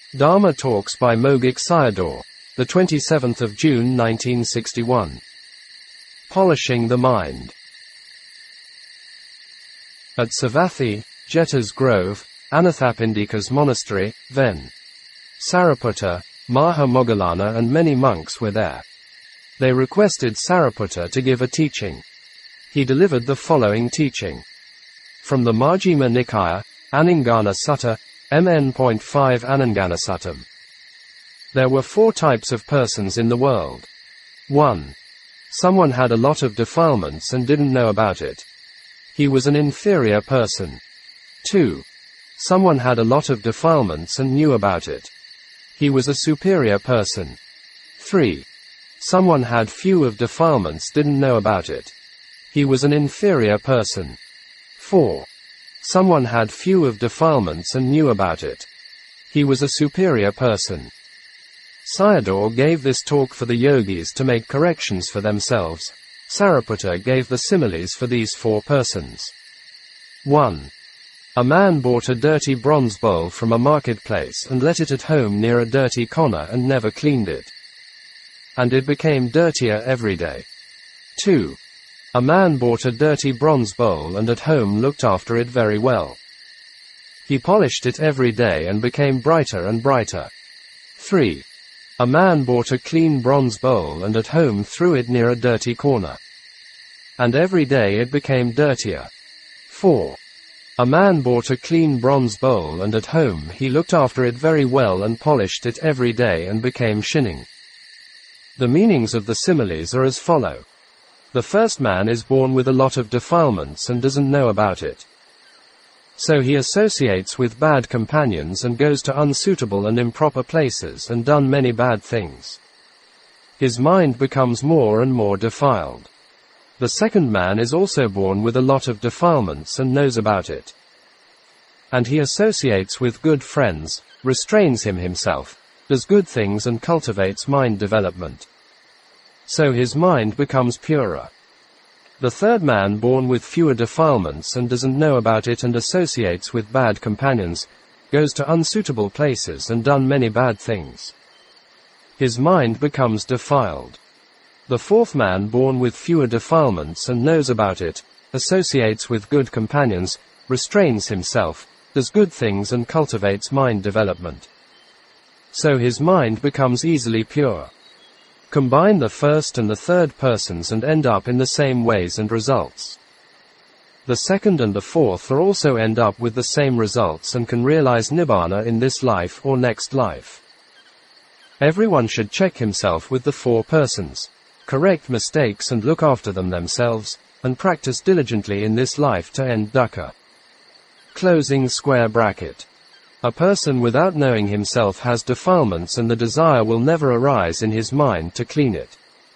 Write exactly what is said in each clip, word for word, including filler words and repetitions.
Dharma Talks by Mogik Sayadaw, the twenty-seventh of June nineteen sixty-one. Polishing the Mind. At Savathi, Jeta's Grove, Anathapindika's monastery, Ven. Sariputta, Maha Moggallana and many monks were there. They requested Sariputta to give a teaching. He delivered the following teaching. From the Majjhima Nikaya, Aningana Sutta, M N five Anangana Suttam. There were four types of persons in the world. one. Someone had a lot of defilements and didn't know about it. He was an inferior person. two. Someone had a lot of defilements and knew about it. He was a superior person. three. Someone had few of defilements, didn't know about it. He was an inferior person. four. Someone had few of defilements and knew about it. He was a superior person. Sayadaw gave this talk for the yogis to make corrections for themselves. Sariputta gave the similes for these four persons. one. A man bought a dirty bronze bowl from a marketplace and let it at home near a dirty corner and never cleaned it. And it became dirtier every day. two. A man bought a dirty bronze bowl and at home looked after it very well. He polished it every day and became brighter and brighter. three. A man bought a clean bronze bowl and at home threw it near a dirty corner. And every day it became dirtier. four. A man bought a clean bronze bowl and at home he looked after it very well and polished it every day and became shining. The meanings of the similes are as follow. The first man is born with a lot of defilements and doesn't know about it. So he associates with bad companions and goes to unsuitable and improper places and done many bad things. His mind becomes more and more defiled. The second man is also born with a lot of defilements and knows about it. And he associates with good friends, restrains him himself, does good things and cultivates mind development. So his mind becomes purer. The third man born with fewer defilements and doesn't know about it and associates with bad companions, goes to unsuitable places and done many bad things. His mind becomes defiled. The fourth man born with fewer defilements and knows about it, associates with good companions, restrains himself, does good things and cultivates mind development. So his mind becomes easily pure. Combine the first and the third persons and end up in the same ways and results. The second and the fourth are also end up with the same results and can realize Nibbana in this life or next life. Everyone should check himself with the four persons, correct mistakes and look after them themselves, and practice diligently in this life to end dukkha. Closing square bracket. A person without knowing himself has defilements and the desire will never arise in his mind to clean it.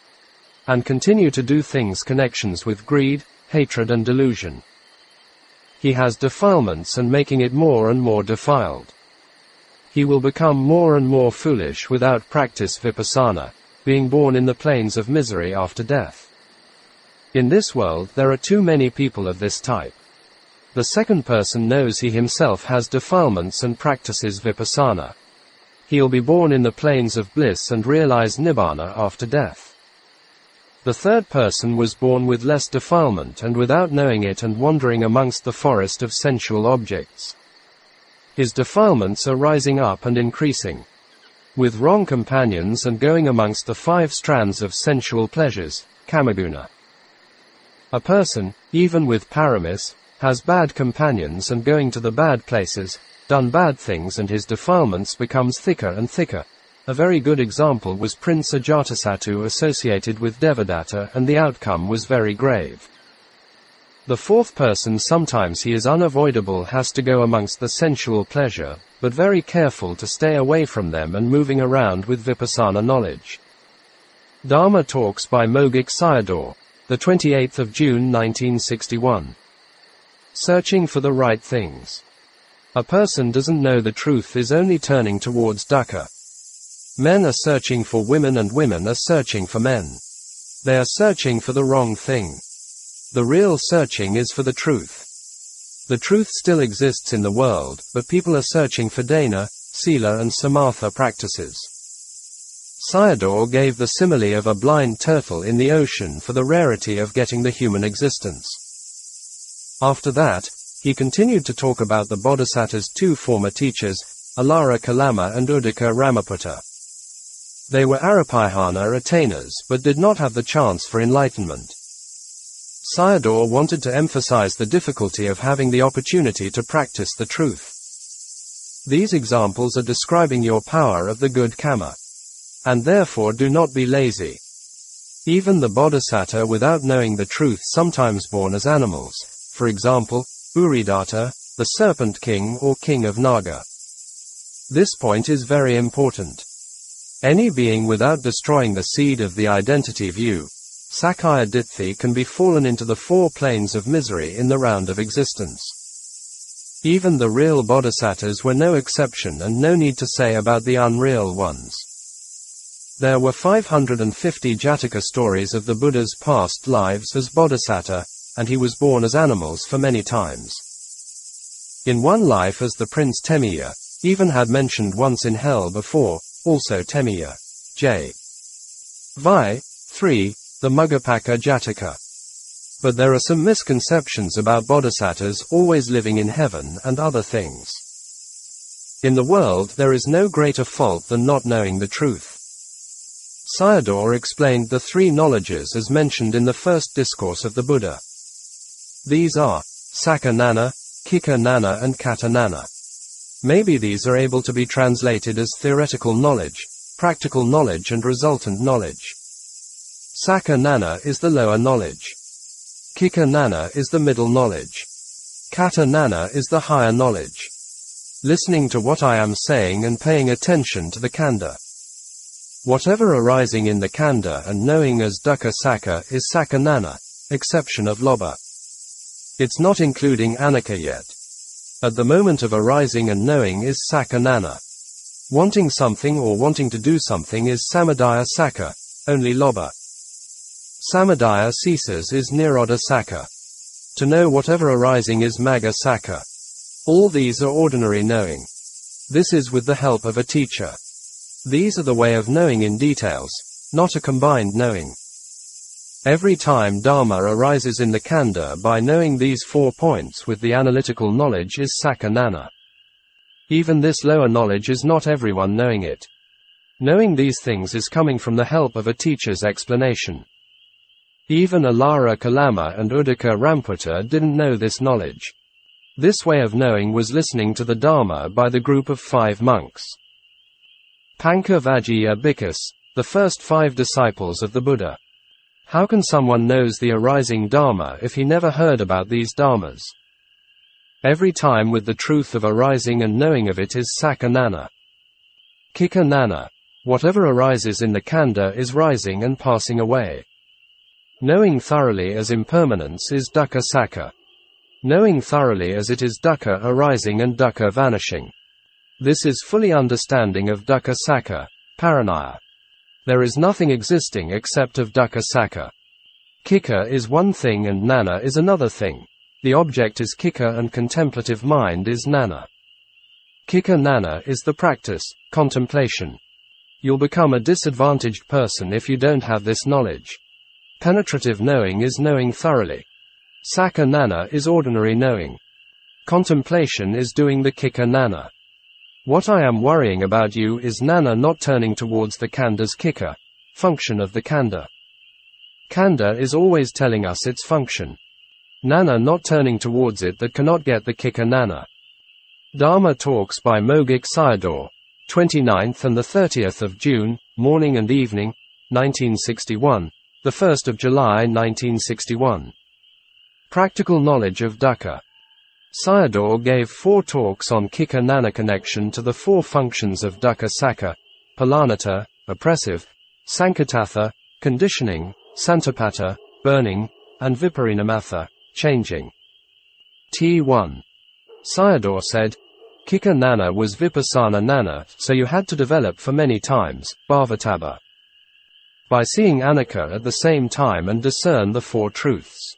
And continue to do things connections with greed, hatred and delusion. He has defilements and making it more and more defiled. He will become more and more foolish without practice vipassana, being born in the plains of misery after death. In this world there are too many people of this type. The second person knows he himself has defilements and practices vipassana. He'll be born in the plains of bliss and realize Nibbana after death. The third person was born with less defilement and without knowing it and wandering amongst the forest of sensual objects. His defilements are rising up and increasing. With wrong companions and going amongst the five strands of sensual pleasures, kamaguna. A person, even with paramis, has bad companions and going to the bad places, done bad things and his defilements becomes thicker and thicker. A very good example was Prince Ajatasattu associated with Devadatta and the outcome was very grave. The fourth person sometimes he is unavoidable has to go amongst the sensual pleasure, but very careful to stay away from them and moving around with vipassana knowledge. Dharma Talks by Mogik Sayadaw, the twenty-eighth of June nineteen sixty-one. Searching for the right things. A person doesn't know the truth is only turning towards dukkha. Men are searching for women and women are searching for men. They are searching for the wrong thing. The real searching is for the truth. The truth still exists in the world, but people are searching for dana, Sila and Samatha practices. Sayadaw gave the simile of a blind turtle in the ocean for the rarity of getting the human existence. After that, he continued to talk about the Bodhisattva's two former teachers, Alara Kalama and Uddaka Ramaputta. They were Arapayana attainers but did not have the chance for enlightenment. Sayadaw wanted to emphasize the difficulty of having the opportunity to practice the truth. These examples are describing your power of the good karma. And therefore do not be lazy. Even the Bodhisattva without knowing the truth sometimes born as animals, for example, Uridatta, the Serpent King or King of Naga. This point is very important. Any being without destroying the seed of the identity view, Sakaya Ditthi, can be fallen into the four planes of misery in the round of existence. Even the real Bodhisattvas were no exception, and no need to say about the unreal ones. There were five hundred fifty Jataka stories of the Buddha's past lives as Bodhisattva, and he was born as animals for many times. In one life as the Prince Temiya, even had mentioned once in hell before, also Temiya. J. Vi. three. The Muggapaka Jataka. But there are some misconceptions about Bodhisattvas always living in heaven and other things. In the world there is no greater fault than not knowing the truth. Sayadaw explained the three knowledges as mentioned in the first discourse of the Buddha. These are Sakka Nana, Kika Nana and Kata Nana. Maybe these are able to be translated as theoretical knowledge, practical knowledge and resultant knowledge. Sakka Nana is the lower knowledge. Kika Nana is the middle knowledge. Kata Nana is the higher knowledge. Listening to what I am saying and paying attention to the kanda. Whatever arising in the kanda and knowing as dukkha sakka is sakka nana, exception of lobha. It's not including anicca yet. At the moment of arising and knowing is sakka nana. Wanting something or wanting to do something is samadaya sakka, only lobha. Samadaya ceases is nirodha sakka. To know whatever arising is magga sakka. All these are ordinary knowing. This is with the help of a teacher. These are the way of knowing in details, not a combined knowing. Every time Dharma arises in the kanda by knowing these four points with the analytical knowledge is sakka nana. Even this lower knowledge is not everyone knowing it. Knowing these things is coming from the help of a teacher's explanation. Even Alara Kalama and Uddaka Ramaputta didn't know this knowledge. This way of knowing was listening to the Dharma by the group of five monks. Panka Vajjiya Bhikkhus, the first five disciples of the Buddha. How can someone knows the arising Dharma if he never heard about these Dharmas? Every time with the truth of arising and knowing of it is sakka nana. Kika nana. Whatever arises in the kanda is rising and passing away. Knowing thoroughly as impermanence is dukkha sakka. Knowing thoroughly as it is dukkha arising and dukkha vanishing. This is fully understanding of dukkha sakka, paranaya. There is nothing existing except of dukkha sakka. Kika is one thing and nana is another thing. The object is kika and contemplative mind is nana. Kika nana is the practice, contemplation. You'll become a disadvantaged person if you don't have this knowledge. Penetrative knowing is knowing thoroughly. Sakka nana is ordinary knowing. Contemplation is doing the kika nana. What I am worrying about you is nana not turning towards the kanda's kika, function of the kanda. Kanda is always telling us its function. Nana not turning towards it that cannot get the kika nana. Dharma Talks by Mogik Sayadaw, twenty-ninth and the thirtieth of June, morning and evening, nineteen sixty-one, the first of July nineteen sixty-one. Practical knowledge of dukkha. Sayadaw gave four talks on kika nana connection to the four functions of dukkha sakka, palanata, oppressive, sankatatha, conditioning, santapata, burning, and viparinamatha, changing. T one. Sayadaw said, Kika nana was vipassana nana, so you had to develop for many times, bhavatabha. By seeing anicca at the same time and discern the four truths.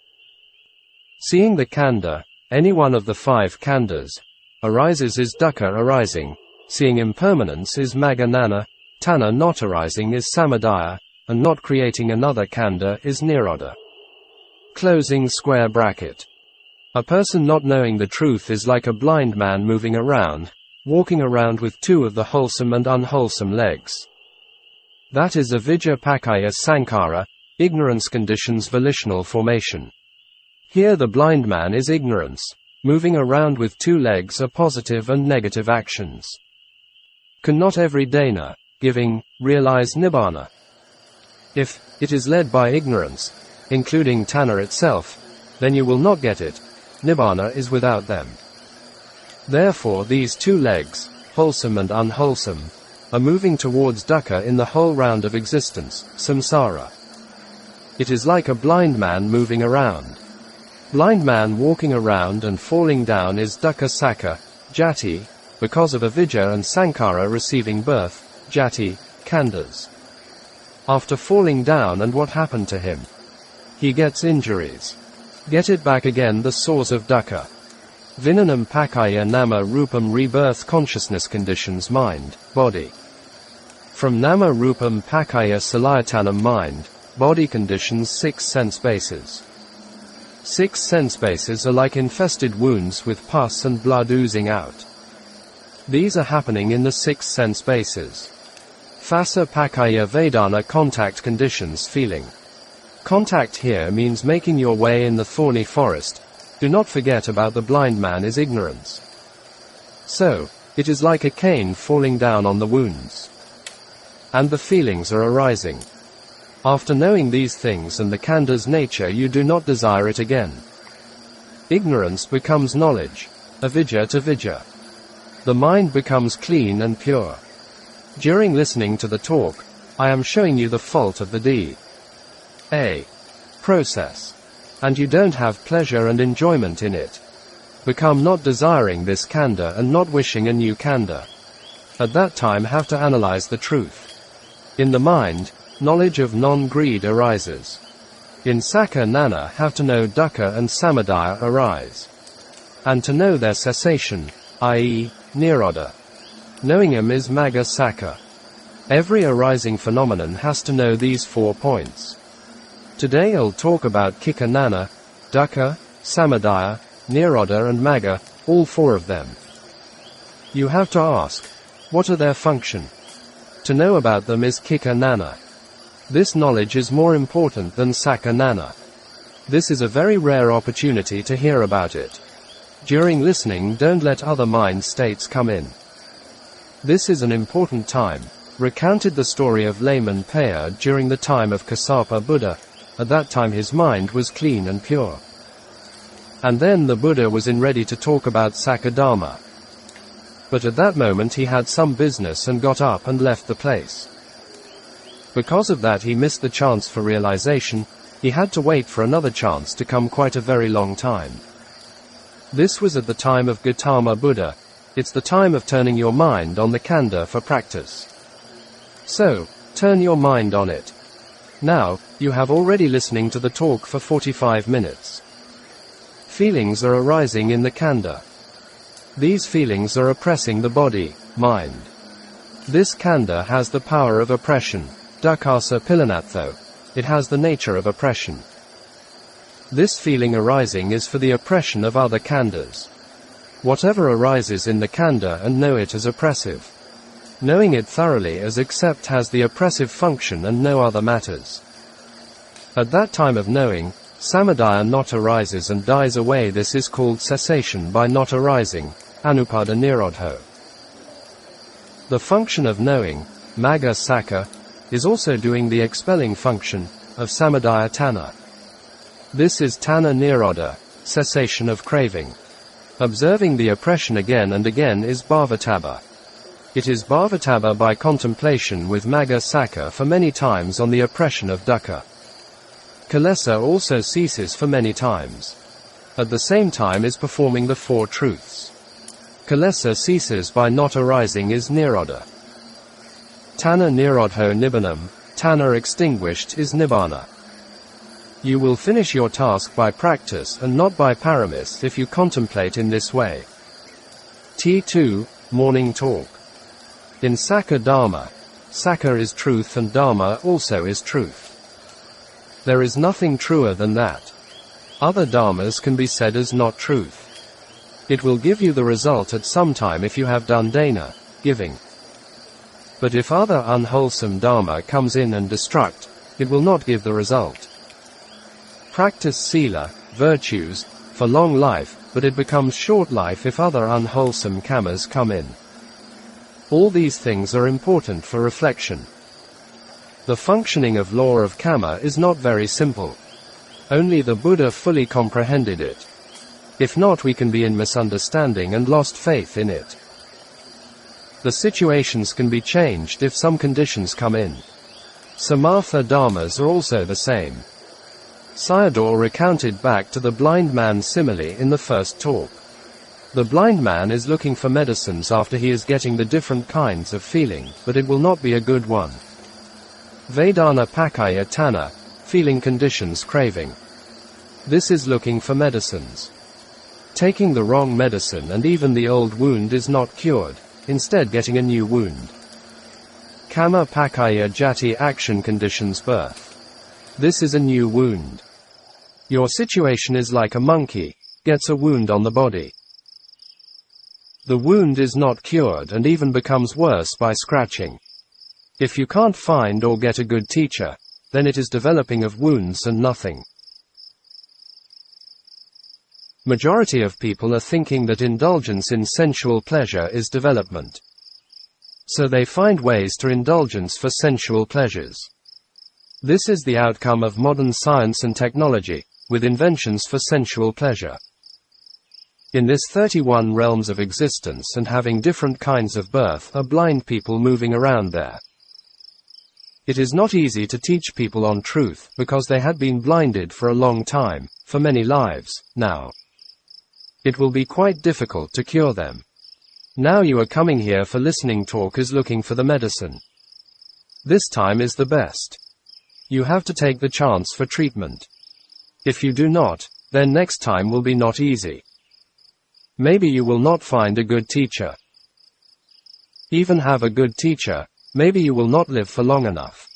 Seeing the kanda, any one of the five kandas, arises is dukkha arising, Seeing impermanence is Magga Nana, Tanna not arising is Samadaya, and not creating another Kanda is Nirodha. Closing square bracket. A person not knowing the truth is like a blind man moving around, walking around with two of the wholesome and unwholesome legs. That is avidya pakaya sankhara, ignorance conditions volitional formation. Here the blind man is ignorance. Moving around with two legs are positive and negative actions. Can not every dana, giving, realize nibbana? If it is led by ignorance, including Tanna itself, then you will not get it. Nibbana is without them. Therefore these two legs, wholesome and unwholesome, are moving towards dukkha in the whole round of existence, samsara. It is like a blind man moving around. Blind man walking around and falling down is dukkha sakha, jati, because of avidya and sankhara receiving birth, jati, khandas. After falling down, and what happened to him? He gets injuries. Get it back again, the source of dukkha. Vinanam pakaya nama rupam rebirth consciousness conditions mind, body. From nama rupam pakaya salayatanam mind, body conditions six sense bases. Six sense bases are like infested wounds with pus and blood oozing out. These are happening in the six sense bases. Phassa pakaya vedana contact conditions feeling. Contact here means making your way in the thorny forest. Do not forget about the blind man is ignorance. So, it is like a cane falling down on the wounds. And the feelings are arising. After knowing these things and the khanda's nature, you do not desire it again. Ignorance becomes knowledge, avidya to vidya. The mind becomes clean and pure. During listening to the talk, I am showing you the fault of the D. A. process. And you don't have pleasure and enjoyment in it. Become not desiring this kanda and not wishing a new kanda. At that time have to analyze the truth. In the mind, knowledge of non-greed arises. In sakha nana have to know dukkha and samadaya arise. And to know their cessation, that is, nirodha. Knowing them is magga sakha. Every arising phenomenon has to know these four points. Today I'll talk about kikha nana, dukkha, samadaya, nirodha and magga, all four of them. You have to ask, what are their function? To know about them is kikha nana. This knowledge is more important than sakha nana. This is a very rare opportunity to hear about it. During listening, don't let other mind states come in. This is an important time. Recounted the story of layman Paya during the time of Kassapa Buddha. At that time his mind was clean and pure. And then the Buddha was in ready to talk about Sakadharma. But at that moment he had some business and got up and left the place. Because of that he missed the chance for realization. He had to wait for another chance to come quite a very long time. This was at the time of Gautama Buddha. It's the time of turning your mind on the kanda for practice. So, turn your mind on it. Now, you have already listening to the talk for forty-five minutes. Feelings are arising in the kanda. These feelings are oppressing the body, mind. This kanda has the power of oppression, dukkasa pilanatho. It has the nature of oppression. This feeling arising is for the oppression of other khandas. Whatever arises in the khanda and know it as oppressive. Knowing it thoroughly as accept has the oppressive function and no other matters. At that time of knowing, samadaya not arises and dies away. This is called cessation by not arising, anupada nirodho. The function of knowing, magga sakha, is also doing the expelling function of samadaya tanna. This is tanna nirodha, cessation of craving. Observing the oppression again and again is bhavatabha. It is bhavatabha by contemplation with magga sakha for many times on the oppression of dukkha. Kilesa also ceases for many times. At the same time is performing the four truths. Kilesa ceases by not arising is nirodha. Tanna nirodho nibbanam, tanna extinguished is nibbana. You will finish your task by practice and not by paramis if you contemplate in this way. T two, Morning Talk. In Sakha Dharma, Sakha is truth and Dharma also is truth. There is nothing truer than that. Other dharmas can be said as not truth. It will give you the result at some time if you have done dana, giving. But if other unwholesome dharma comes in and destruct, it will not give the result. Practice sila, virtues, for long life, but it becomes short life if other unwholesome kammas come in. All these things are important for reflection. The functioning of law of karma is not very simple. Only the Buddha fully comprehended it. If not, we can be in misunderstanding and lost faith in it. The situations can be changed if some conditions come in. Samatha dharmas are also the same. Sayadaw recounted back to the blind man simile in the first talk. The blind man is looking for medicines after he is getting the different kinds of feeling, but it will not be a good one. Vedana pakaya tana, feeling conditions craving. This is looking for medicines. Taking the wrong medicine and even the old wound is not cured, instead getting a new wound. Kama pakaya jati, action conditions birth. This is a new wound. Your situation is like a monkey, gets a wound on the body. The wound is not cured and even becomes worse by scratching. If you can't find or get a good teacher, then it is developing of wounds and nothing. Majority of people are thinking that indulgence in sensual pleasure is development. So they find ways to indulgence for sensual pleasures. This is the outcome of modern science and technology, with inventions for sensual pleasure. In this thirty-one realms of existence and having different kinds of birth are blind people moving around there. It is not easy to teach people on truth, because they had been blinded for a long time, for many lives, now. It will be quite difficult to cure them. Now you are coming here for listening talk is looking for the medicine. This time is the best. You have to take the chance for treatment. If you do not, then next time will be not easy. Maybe you will not find a good teacher. Even have a good teacher, maybe you will not live for long enough.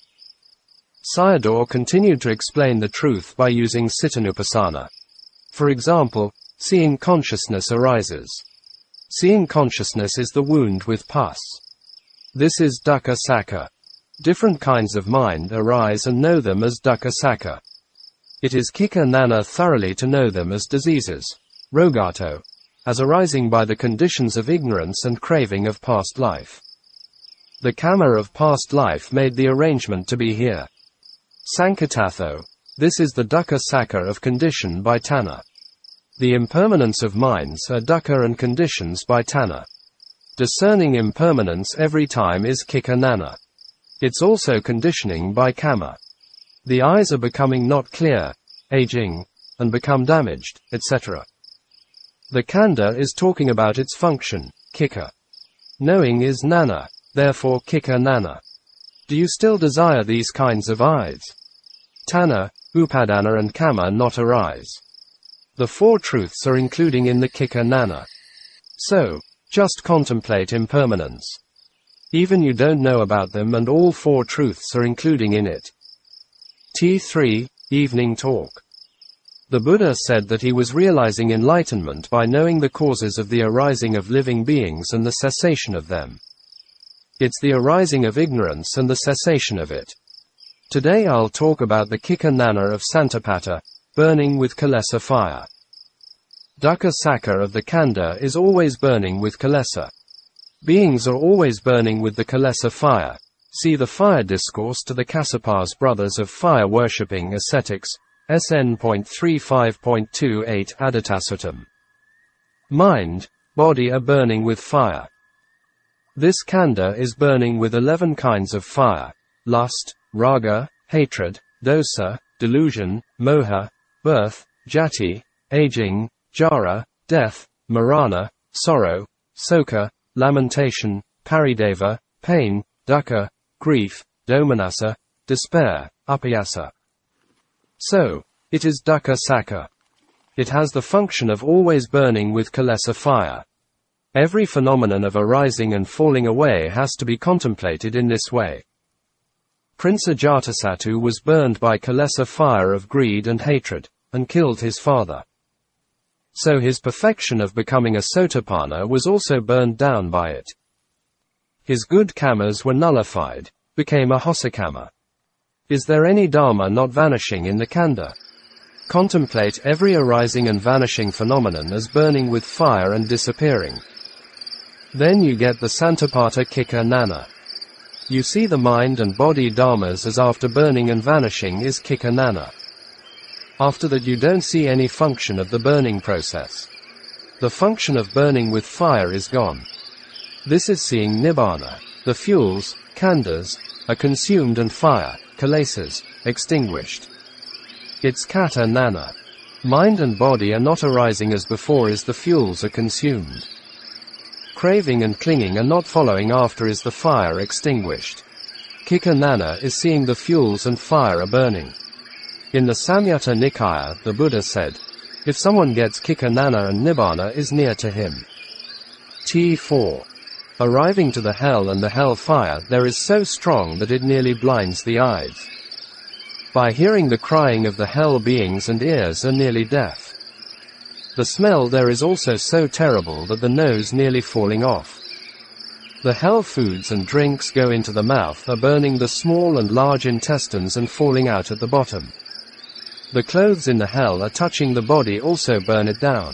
Sayadaw continued to explain the truth by using Cittanupassana. For example, seeing consciousness arises. Seeing consciousness is the wound with pus. This is dukkha sakha. Different kinds of mind arise and know them as dukkha sakha. It is kika nana thoroughly to know them as diseases, rogato, as arising by the conditions of ignorance and craving of past life. The karma of past life made the arrangement to be here. Sankatatho. This is the dukkha sakha of condition by tanha. The impermanence of minds are dukkha and conditions by tanha. Discerning impermanence every time is kika nana. It's also conditioning by karma. The eyes are becoming not clear, aging, and become damaged, et cetera. The kanda is talking about its function, kika. Knowing is nana, therefore kika nana. Do you still desire these kinds of eyes? Tanha, upadana and kama not arise. The four truths are including in the kika nana. So, just contemplate impermanence. Even you don't know about them and all four truths are including in it. T three, Evening Talk. The Buddha said that he was realizing enlightenment by knowing the causes of the arising of living beings and the cessation of them. It's the arising of ignorance and the cessation of it. Today I'll talk about the kika nana of Santapata, burning with Kilesa fire. Dukkha sakha of the kanda is always burning with Kilesa. Beings are always burning with the Kilesa fire. See the fire discourse to the Kassapas brothers of fire worshipping ascetics, S N thirty-five point two eight Adittasuttam. Mind, body are burning with fire. This kanda is burning with eleven kinds of fire: lust, raga, hatred, dosa, delusion, moha, birth, jati, aging, jara, death, marana, sorrow, soka, lamentation, parideva, pain, dukkha, grief, domanassa, despair, upayasa. So, it is dukkha sakha. It has the function of always burning with Kilesa fire. Every phenomenon of arising and falling away has to be contemplated in this way. Prince Ajatasattu was burned by Kalesa fire of greed and hatred, and killed his father. So his perfection of becoming a Sotapanna was also burned down by it. His good kammas were nullified, became a Hosakamma. Is there any dharma not vanishing in the kanda? Contemplate every arising and vanishing phenomenon as burning with fire and disappearing. Then you get the Santapata Kika Nana. You see the mind and body dharmas as after burning and vanishing is Kika Nana. After that you don't see any function of the burning process. The function of burning with fire is gone. This is seeing Nibbana. The fuels, khandas, are consumed and fire, kalesas, extinguished. It's kata nana. Mind and body are not arising as before as the fuels are consumed. Craving and clinging are not following after as the fire extinguished. Kika nana is seeing the fuels and fire are burning. In the Samyutta Nikaya, the Buddha said, if someone gets Kika nana and Nibbana is near to him. T four. Arriving to the hell and the hell fire there is so strong that it nearly blinds the eyes. By hearing the crying of the hell beings and ears are nearly deaf. The smell there is also so terrible that the nose nearly falling off. The hell foods and drinks go into the mouth are burning the small and large intestines and falling out at the bottom. The clothes in the hell are touching the body also burn it down.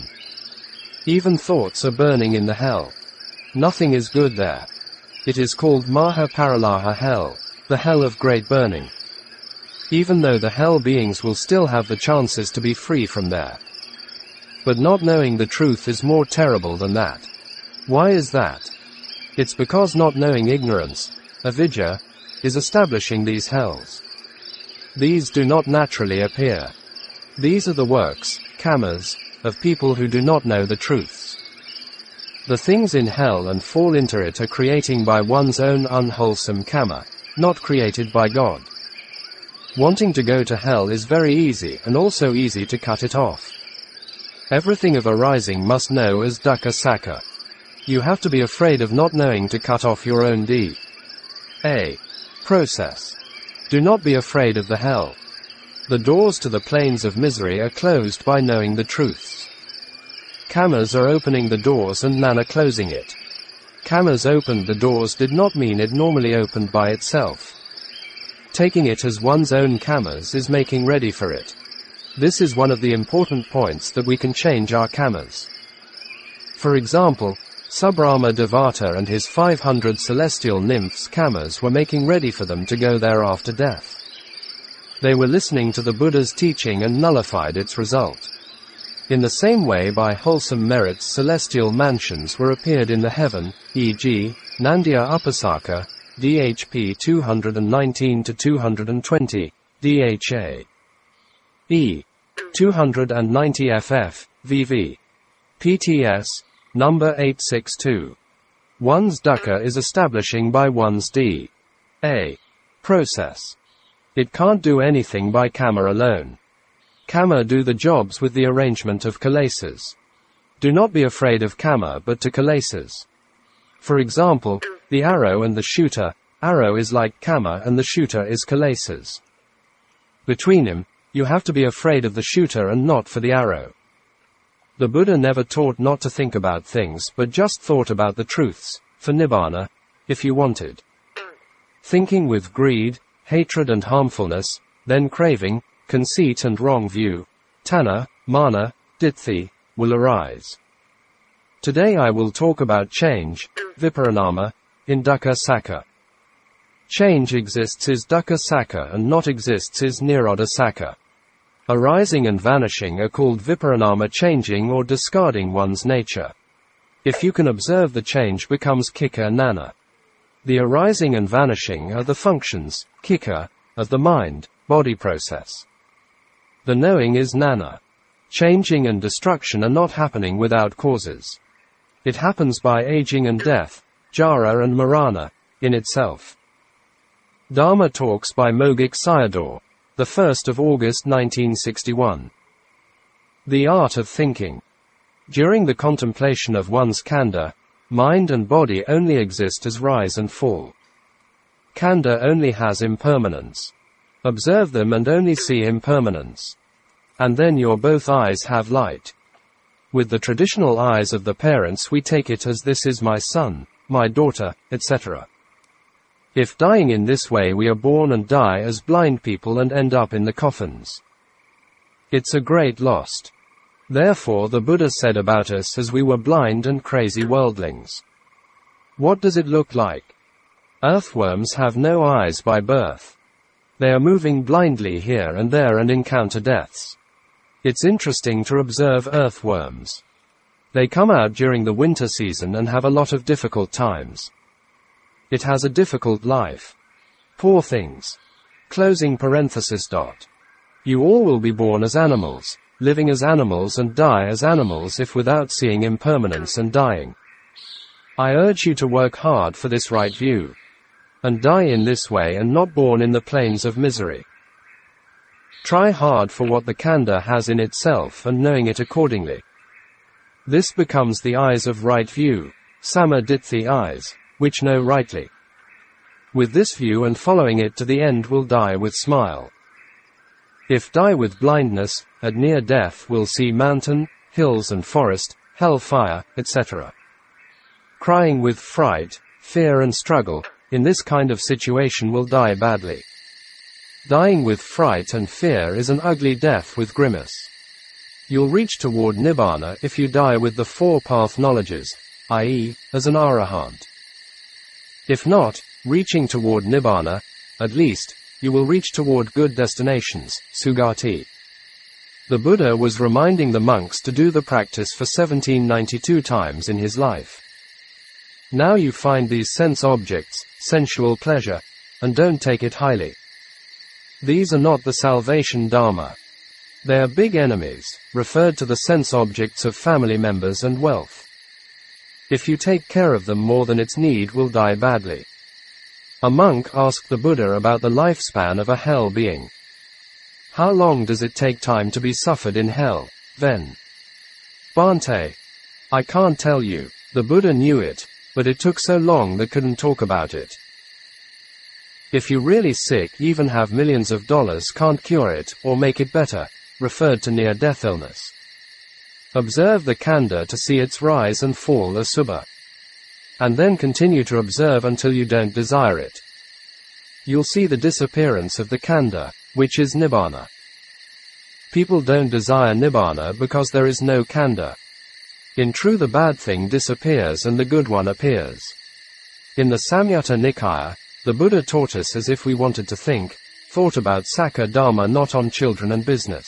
Even thoughts are burning in the hell. Nothing is good there. It is called Maha Paralaha hell, the hell of great burning. Even though the hell beings will still have the chances to be free from there. But not knowing the truth is more terrible than that. Why is that? It's because not knowing ignorance, avidya, is establishing these hells. These do not naturally appear. These are the works, kammas, of people who do not know the truths. The things in hell and fall into it are creating by one's own unwholesome kamma, not created by God. Wanting to go to hell is very easy and also easy to cut it off. Everything of arising must know as dukkha sakka. You have to be afraid of not knowing to cut off your own deed. A. Process. Do not be afraid of the hell. The doors to the plains of misery are closed by knowing the truths. Kammas are opening the doors and nana closing it. Kammas opened the doors did not mean it normally opened by itself. Taking it as one's own kammas is making ready for it. This is one of the important points that we can change our kammas. For example, Subrahma Devata and his five hundred celestial nymphs kammas were making ready for them to go there after death. They were listening to the Buddha's teaching and nullified its result. In the same way by wholesome merits celestial mansions were appeared in the heaven, for example, Nandya Upasaka, D H P two nineteen to two twenty, D H A E two ninety F F, V V. P T S, number eight six two. One's dukkha is establishing by one's D. A. Process. It can't do anything by kamma alone. Kamma do the jobs with the arrangement of kalesas. Do not be afraid of kamma but to kalesas. For example, the arrow and the shooter, arrow is like kamma and the shooter is kalesas. Between them, you have to be afraid of the shooter and not for the arrow. The Buddha never taught not to think about things but just thought about the truths, for nibbana, if you wanted. Thinking with greed, hatred and harmfulness, then craving, conceit and wrong view, tanha, mana, ditthi, will arise. Today I will talk about change, viparinama, in dukkha sakka. Change exists is dukkha sakka and not exists is nirodha sakka. Arising and vanishing are called viparinama, changing or discarding one's nature. If you can observe the change becomes kika nana. The arising and vanishing are the functions, kika, of the mind, body process. The knowing is nana. Changing and destruction are not happening without causes. It happens by aging and death, jara and marana, in itself. Dharma Talks by Mogik Sayadaw, the first of August nineteen sixty-one. The Art of Thinking. During the contemplation of one's kanda, mind and body only exist as rise and fall. Khandha only has impermanence. Observe them and only see impermanence. And then your both eyes have light. With the traditional eyes of the parents we take it as this is my son, my daughter, et cetera. If dying in this way we are born and die as blind people and end up in the coffins. It's a great loss. Therefore the Buddha said about us as we were blind and crazy worldlings. What does it look like? Earthworms have no eyes by birth. They are moving blindly here and there and encounter deaths. It's interesting to observe earthworms. They come out during the winter season and have a lot of difficult times. It has a difficult life. Poor things. Closing parenthesis dot. You all will be born as animals, living as animals and die as animals if without seeing impermanence and dying. I urge you to work hard for this right view. And die in this way and not born in the plains of misery. Try hard for what the Khandha has in itself and knowing it accordingly. This becomes the eyes of right view, Samaditthi eyes, which know rightly. With this view and following it to the end will die with smile. If die with blindness, at near death will see mountain, hills and forest, hell fire, et cetera. Crying with fright, fear and struggle, in this kind of situation will die badly. Dying with fright and fear is an ugly death with grimace. You'll reach toward Nibbana if you die with the four-path knowledges, that is, as an Arahant. If not, reaching toward Nibbana, at least, you will reach toward good destinations, Sugati. The Buddha was reminding the monks to do the practice for seventeen ninety-two times in his life. Now you find these sense objects, sensual pleasure, and don't take it highly. These are not the salvation Dharma. They are big enemies, referred to the sense objects of family members and wealth. If you take care of them more than its need will die badly. A monk asked the Buddha about the lifespan of a hell being. How long does it take time to be suffered in hell, then? Bhante. I can't tell you. The Buddha knew it, but it took so long that couldn't talk about it. If you really sick even have millions of dollars can't cure it, or make it better, referred to near-death illness. Observe the Khandha to see its rise and fall asubha. And then continue to observe until you don't desire it. You'll see the disappearance of the Khandha, which is Nibbana. People don't desire Nibbana because there is no Khandha. In truth the bad thing disappears and the good one appears. In the Samyutta Nikaya, the Buddha taught us as if we wanted to think, thought about Sakka Dharma not on children and business.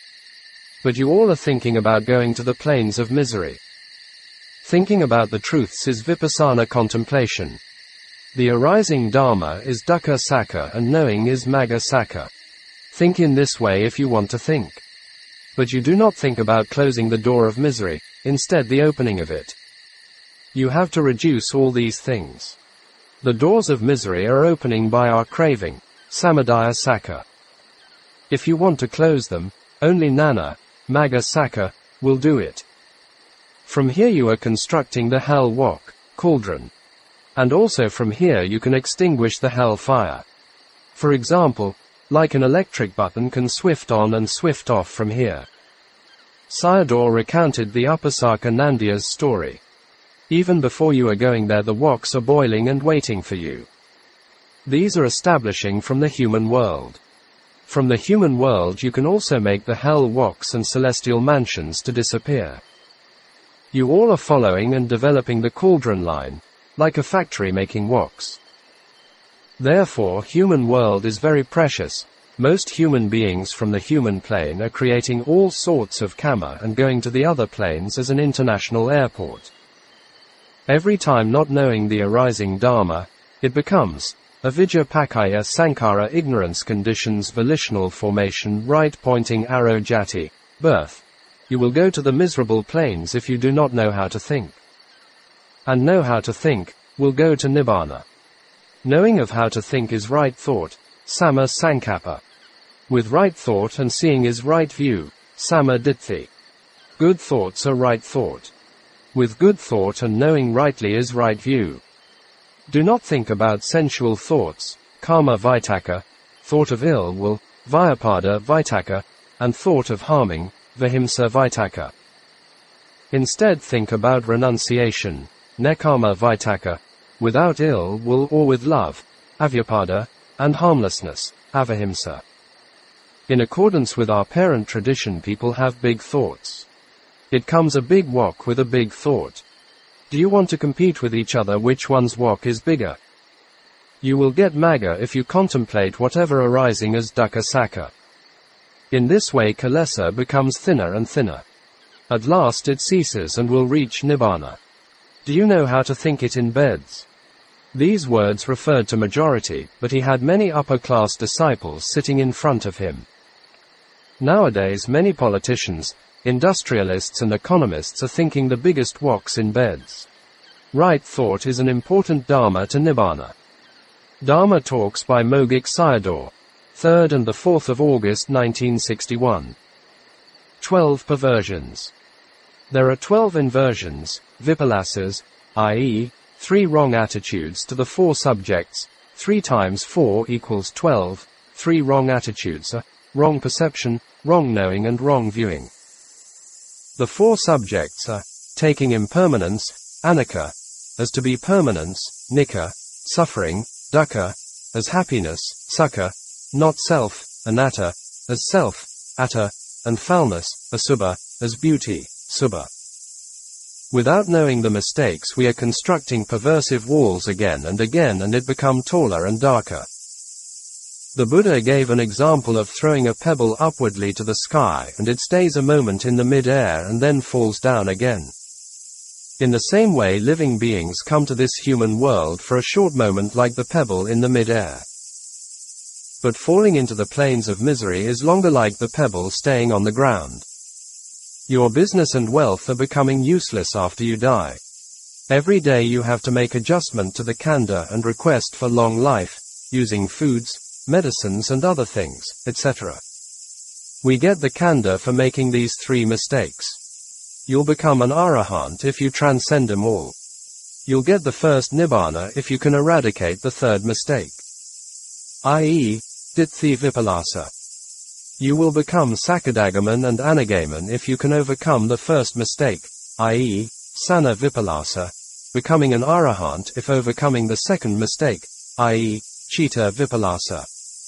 But you all are thinking about going to the plains of misery. Thinking about the truths is vipassana contemplation. The arising Dharma is dukkha sakka and knowing is magga sakka. Think in this way if you want to think. But you do not think about closing the door of misery, instead the opening of it. You have to reduce all these things. The doors of misery are opening by our craving, samadaya sakka. If you want to close them, only nana, magga sakka, will do it. From here you are constructing the hell wok, cauldron. And also from here you can extinguish the hell fire. For example, like an electric button can swift on and swift off from here. Sayadaw recounted the Upasaka Nandiya's story. Even before you are going there the woks are boiling and waiting for you. These are establishing from the human world. From the human world you can also make the hell woks and celestial mansions to disappear. You all are following and developing the cauldron line, like a factory making woks. Therefore human world is very precious. Most human beings from the human plane are creating all sorts of karma and going to the other planes as an international airport. Every time not knowing the arising Dharma, it becomes avijja pakaya sankara ignorance conditions volitional formation right pointing arrow jati, birth. You will go to the miserable planes if you do not know how to think. And know how to think, will go to Nibbana. Knowing of how to think is right thought, Samma Sankappa. With right thought and seeing is right view, Samma Ditthi. Good thoughts are right thought. with good thought and knowing rightly is right view. Do not think about sensual thoughts, kama vitaka, thought of ill will, vyapada vitaka, and thought of harming, vihimsa vitaka. Instead think about renunciation, nekama vitaka, without ill will or with love, avyapada, and harmlessness, avahimsa. In accordance with our parent tradition, people have big thoughts. It comes a big wok with a big thought. Do you want to compete with each other which one's wok is bigger? You will get maga if you contemplate whatever arising as dukkha saka. In this way kilesa becomes thinner and thinner. At last it ceases and will reach nibbana. Do you know how to think it in beds? These words referred to majority, but he had many upper-class disciples sitting in front of him. Nowadays many politicians, industrialists and economists are thinking the biggest woks in beds. Right thought is an important dharma to Nibbana. Dharma Talks by Mogik Sayadaw, third and the fourth of August nineteen sixty-one. twelve Perversions. There are twelve inversions, vipalasas, that is, three wrong attitudes to the four subjects. Three times four equals twelve, three wrong attitudes are wrong perception, wrong knowing and wrong viewing. The four subjects are taking impermanence, anicca, as to be permanence, nicca, suffering, dukkha, as happiness, sukha, not self, anatta, as self, atta, and foulness, asubha, as beauty, subha. Without knowing the mistakes we are constructing perversive walls again and again and it become taller and darker. The Buddha gave an example of throwing a pebble upwardly to the sky and it stays a moment in the mid-air and then falls down again. In the same way living beings come to this human world for a short moment like the pebble in the mid-air. But falling into the plains of misery is longer like the pebble staying on the ground. Your business and wealth are becoming useless after you die. Every day you have to make adjustment to the khandha and request for long life, using foods, medicines and other things, et cetera. We get the khandha for making these three mistakes. You'll become an arahant if you transcend them all. You'll get the first nibbana if you can eradicate the third mistake. that is, ditthi vipalasa. You will become sakadagaman and anagaman if you can overcome the first mistake, that is, sana vipalasa, becoming an arahant if overcoming the second mistake, that is, chitta vipalasa.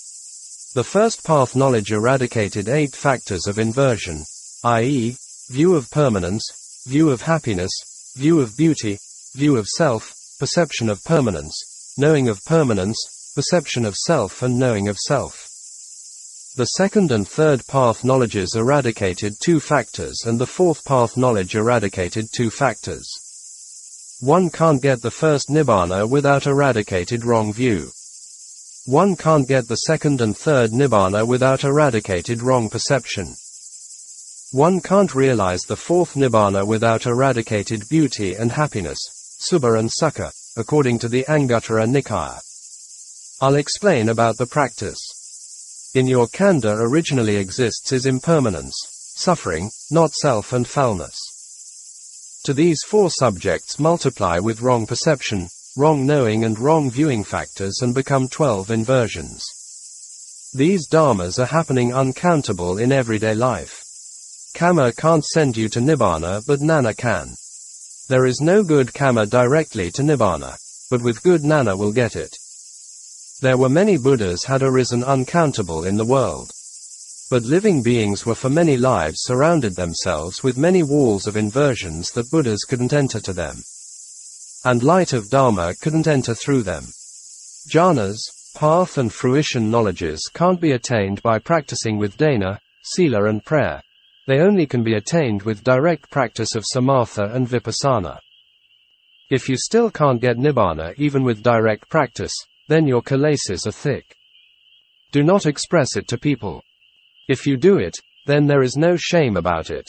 The first path knowledge eradicated eight factors of inversion, that is, view of permanence, view of happiness, view of beauty, view of self, perception of permanence, knowing of permanence, perception of self and knowing of self. The second and third path knowledges eradicated two factors and the fourth path knowledge eradicated two factors. One can't get the first nibbana without eradicated wrong view. One can't get the second and third nibbana without eradicated wrong perception. One can't realize the fourth nibbana without eradicated beauty and happiness, subha and sukha, according to the Anguttara Nikaya. I'll explain about the practice. In your khandha originally exists is impermanence, suffering, not self and foulness. To these four subjects multiply with wrong perception, wrong knowing and wrong viewing factors and become twelve inversions. These dharmas are happening uncountable in everyday life. Kama can't send you to Nibbana but Nana can. There is no good Kama directly to Nibbana, but with good Nana will get it. There were many Buddhas had arisen uncountable in the world. But living beings were for many lives surrounded themselves with many walls of inversions that Buddhas couldn't enter to them. And light of Dharma couldn't enter through them. Jhanas, path and fruition knowledges can't be attained by practicing with dana, sila and prayer. They only can be attained with direct practice of samatha and vipassana. If you still can't get nibbana even with direct practice, then your kilesas are thick. Do not express it to people. If you do it, then there is no shame about it.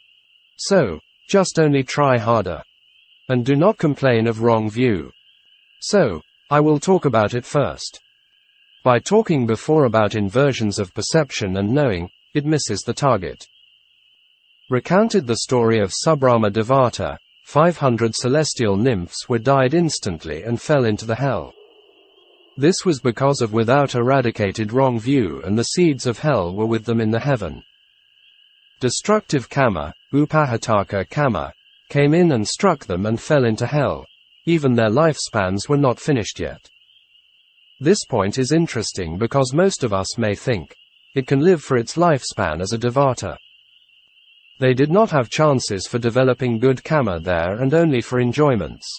So, just only try harder. And do not complain of wrong view. So, I will talk about it first. By talking before about inversions of perception and knowing, it misses the target. Recounted the story of Subrahma Devata, five hundred celestial nymphs were died instantly and fell into the hell. This was because of without eradicated wrong view, and the seeds of hell were with them in the heaven. Destructive Kama, Upahataka Kama, came in and struck them and fell into hell. Even their lifespans were not finished yet. This point is interesting because most of us may think it can live for its lifespan as a Devata. They did not have chances for developing good Kama there, and only for enjoyments.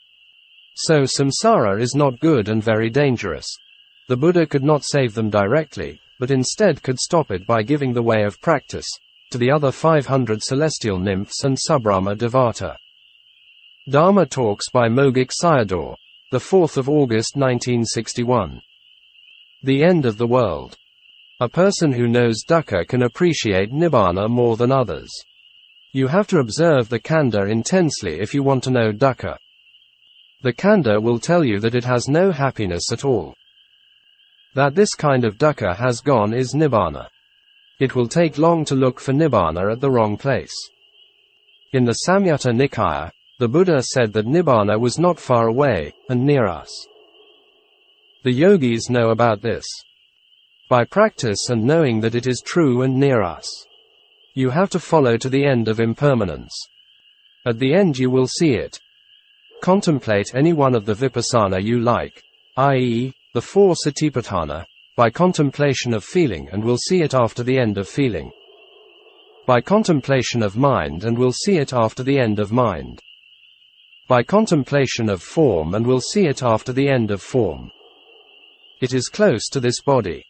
So samsara is not good and very dangerous. The Buddha could not save them directly, but instead could stop it by giving the way of practice to the other five hundred celestial nymphs and Subrahma Devata. Dharma Talks by Mogik Sayadaw, the fourth of August nineteen sixty-one. The End of the World. A person who knows dukkha can appreciate nibbana more than others. You have to observe the khandha intensely if you want to know dukkha. The khandha will tell you that it has no happiness at all. That this kind of dukkha has gone is nibbana. It will take long to look for nibbana at the wrong place. In the Samyutta Nikaya, the Buddha said that nibbana was not far away, and near us. The yogis know about this. By practice and knowing that it is true and near us, you have to follow to the end of impermanence. At the end you will see it. Contemplate any one of the vipassana you like, that is, the four satipatthana, by contemplation of feeling, and will see it after the end of feeling. By contemplation of mind, and will see it after the end of mind. By contemplation of form, and will see it after the end of form. It is close to this body.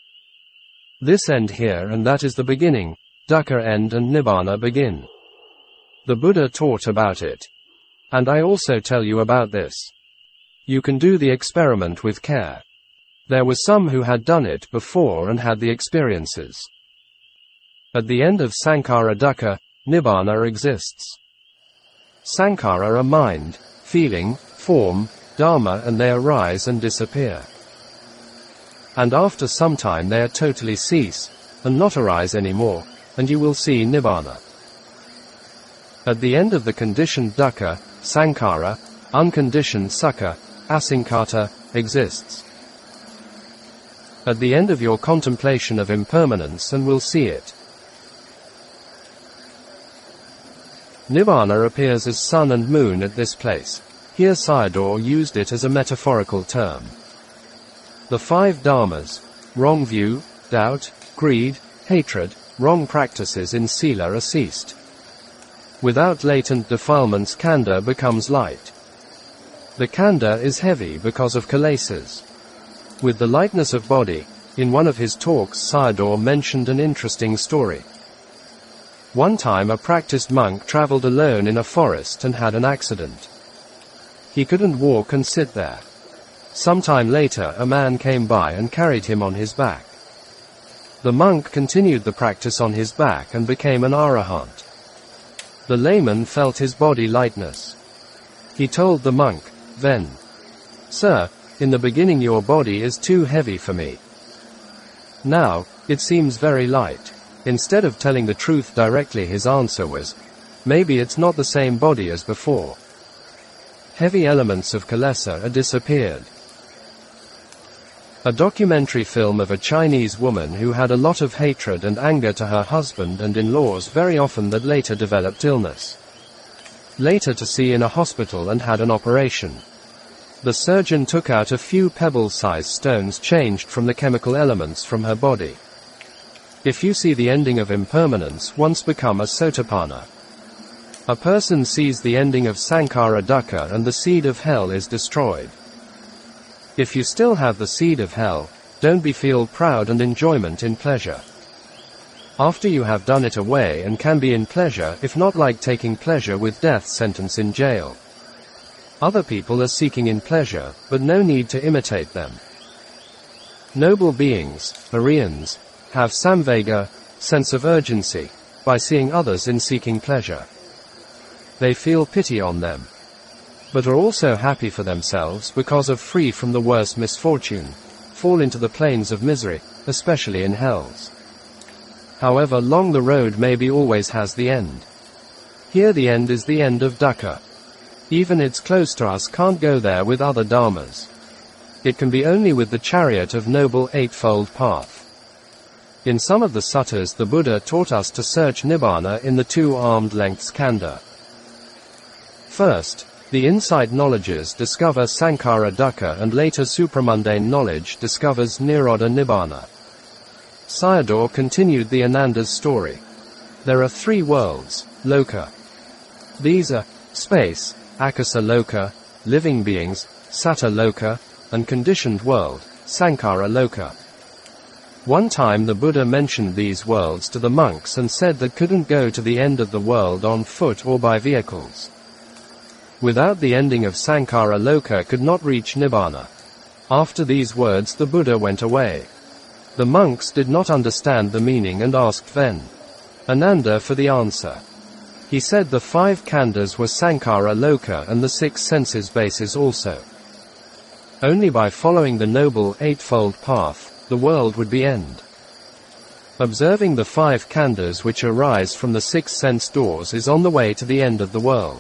This end here, and that is the beginning. Dukkha end and nibbana begin. The Buddha taught about it. And I also tell you about this. You can do the experiment with care. There were some who had done it before and had the experiences. At the end of sankhara dukkha, nibbana exists. Sankhara are mind, feeling, form, dharma, and they arise and disappear. And after some time they are totally cease, and not arise anymore, and you will see nibbana. At the end of the conditioned dukkha, sankhara, unconditioned sukha, asankhata, exists. At the end of your contemplation of impermanence, and will see it. Nibbana appears as sun and moon at this place. Here Sayadaw used it as a metaphorical term. The five dharmas, wrong view, doubt, greed, hatred, wrong practices in sila are ceased. Without latent defilements khandha becomes light. The khandha is heavy because of kilesas. With the lightness of body, in one of his talks Sayadaw mentioned an interesting story. One time a practiced monk traveled alone in a forest and had an accident. He couldn't walk and sit there. Sometime later a man came by and carried him on his back. The monk continued the practice on his back and became an arahant. The layman felt his body lightness. He told the monk, then, "Sir, in the beginning your body is too heavy for me. Now, it seems very light." Instead of telling the truth directly, his answer was, "Maybe it's not the same body as before. Heavy elements of kilesa are disappeared." A documentary film of a Chinese woman who had a lot of hatred and anger to her husband and in-laws, very often, that later developed illness. Later to see in a hospital and had an operation. The surgeon took out a few pebble-sized stones changed from the chemical elements from her body. If you see the ending of impermanence once become a sotapanna. A person sees the ending of sankhara dukkha and the seed of hell is destroyed. If you still have the seed of hell, don't be feel proud and enjoyment in pleasure. After you have done it away and can be in pleasure, if not like taking pleasure with death sentence in jail. Other people are seeking in pleasure, but no need to imitate them. Noble beings, Arians, have samvega, sense of urgency, by seeing others in seeking pleasure. They feel pity on them, but are also happy for themselves because of free from the worst misfortune, fall into the plains of misery, especially in hells. However long the road may be, always has the end. Here the end is the end of dukkha. Even it's close to us can't go there with other dharmas. It can be only with the chariot of Noble Eightfold Path. In some of the suttas the Buddha taught us to search Nibbana in the two armed lengths khandha. First, the insight knowledges discover Sankhara dukkha and later supramundane knowledge discovers Nirodha Nibbana. Sayadaw continued the Ananda's story. There are three worlds, loka. These are space, akasa loka, living beings, satta loka, and conditioned world, sankhara loka. One time the Buddha mentioned these worlds to the monks and said that couldn't go to the end of the world on foot or by vehicles. Without the ending of Sankhara Loka could not reach Nibbana. After these words the Buddha went away. The monks did not understand the meaning and asked then Ananda for the answer. He said the five khandhas were Sankhara Loka and the six senses bases also. Only by following the Noble Eightfold Path, the world would be end. Observing the five khandhas which arise from the six sense doors is on the way to the end of the world.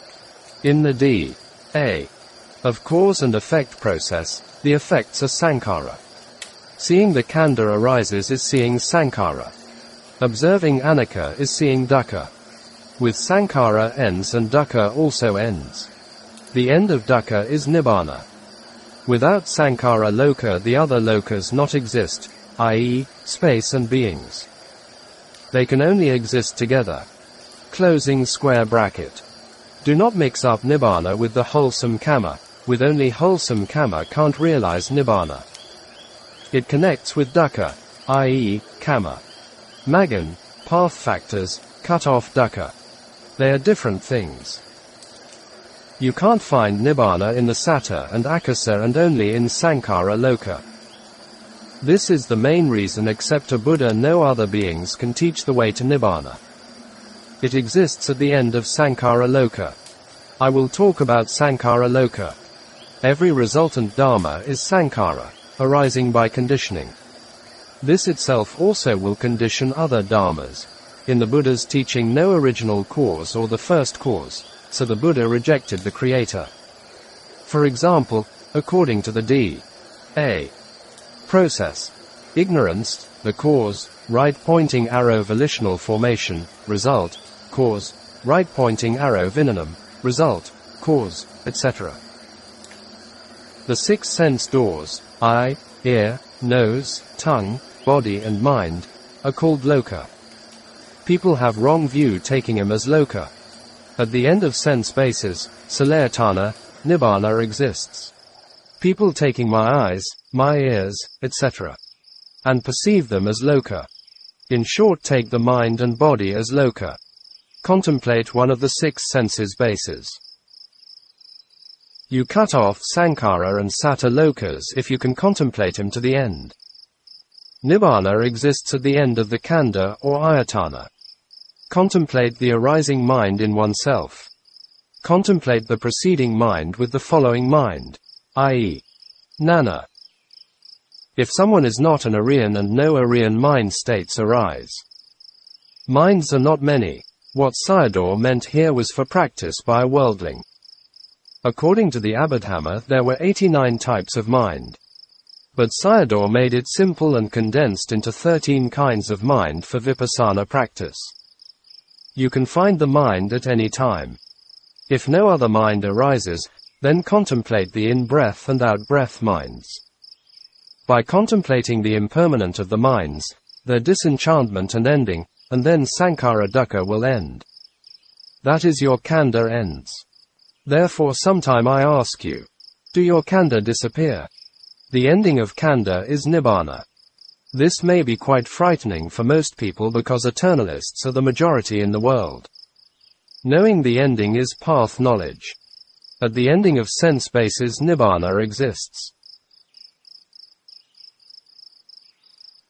In the D. A. of cause and effect process, the effects are sankhara. Seeing the khandha arises is seeing sankhara. Observing anicca is seeing dukkha. With sankhara ends and dukkha also ends. The end of dukkha is nibbana. Without sankhara loka the other lokas not exist, that is, space and beings. They can only exist together. Closing square bracket. Do not mix up nibbana with the wholesome kamma. With only wholesome kamma can't realize nibbana. It connects with dukkha, that is, kamma. Magan, path factors, cut off dukkha. They are different things. You can't find nibbana in the satta and akasa and only in sankhara loka. This is the main reason except a Buddha no other beings can teach the way to nibbana. It exists at the end of sankhara loka. I will talk about sankhara loka. Every resultant dharma is sankhara, arising by conditioning. This itself also will condition other dharmas. In the Buddha's teaching no original cause or the first cause, so the Buddha rejected the creator. For example, according to the D. A. process, ignorance, the cause, right pointing arrow volitional formation, result, cause, right pointing arrow vinanam, result, cause, et cetera. The six sense doors, eye, ear, nose, tongue, body and mind, are called loka. People have wrong view taking him as loka. At the end of sense bases, salayatana, nibbana exists. People taking my eyes, my ears, et cetera, and perceive them as loka. In short, take the mind and body as loka. Contemplate one of the six senses bases. You cut off sankhara and satta lokas if you can contemplate him to the end. Nibbana exists at the end of the khandha or ayatana. Contemplate the arising mind in oneself. Contemplate the preceding mind with the following mind, that is, nana. If someone is not an Aryan and no Aryan mind states arise. Minds are not many. What Sayadaw meant here was for practice by a worldling. According to the Abhidhamma there were eighty-nine types of mind. But Sayadaw made it simple and condensed into thirteen kinds of mind for vipassana practice. You can find the mind at any time. If no other mind arises, then contemplate the in-breath and out-breath minds. By contemplating the impermanent of the minds, their disenchantment and ending, and then sankhara dukkha will end. That is your khandha ends. Therefore sometime I ask you, do your khandha disappear? The ending of khandha is nibbana. This may be quite frightening for most people because eternalists are the majority in the world. Knowing the ending is path knowledge. At the ending of sense bases nibbana exists.